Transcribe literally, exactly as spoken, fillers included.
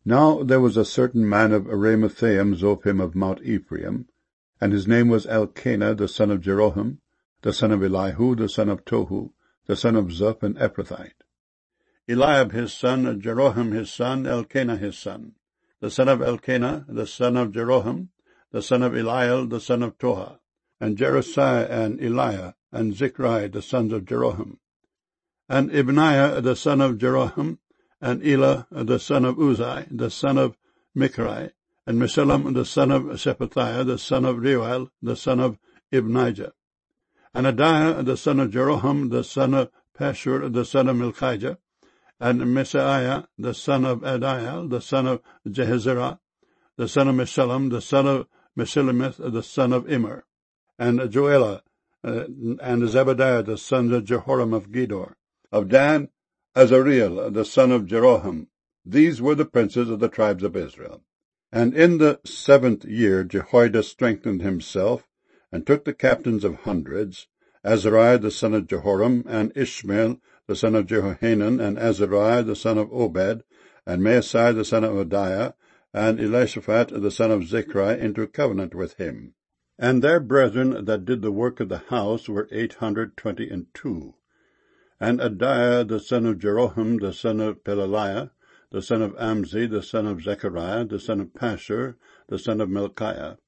Now there was a certain man of Ramathaim Zophim of Mount Ephraim, and his name was Elkanah the son of Jeroham, the son of Elihu, the son of Tohu, the son of Zuph, an Ephrathite. Eliab his son, Jeroham his son, Elkanah his son, the son of Elkanah, the son of Jeroham, the son of Eliel, the son of Toha, and Jerusai and Eliah, and Zichri, the sons of Jeroham, and Ibniah, the son of Jeroham, and Elah, the son of Uzai, the son of Michri, and Meshullam, the son of Shephatiah, the son of Reuel, the son of Ibnijah, and Adiah, the son of Jeroham, the son of Pashur, the son of Milchijah, and Messiah, the son of Adiel, the son of Jehezerah, the son of Meshullam, the son of Meshillemith, the son of Immer, and Joelah, uh, and Zebadiah, the sons of Jehoram of Gedor. Of Dan, Azariel, the son of Jeroham. These were the princes of the tribes of Israel. And in the seventh year Jehoiada strengthened himself, and took the captains of hundreds, Azariah the son of Jehoram, and Ishmael the son of Jehohanan, and Azariah the son of Obed, and Maasai the son of Adiah, and Elishaphat the son of Zichri, into covenant with him. And their brethren that did the work of the house were eight hundred twenty and two. And Adiah the son of Jeroham, the son of Pelaliah, the son of Amzi, the son of Zechariah, the son of Pashur, the son of Melchiah,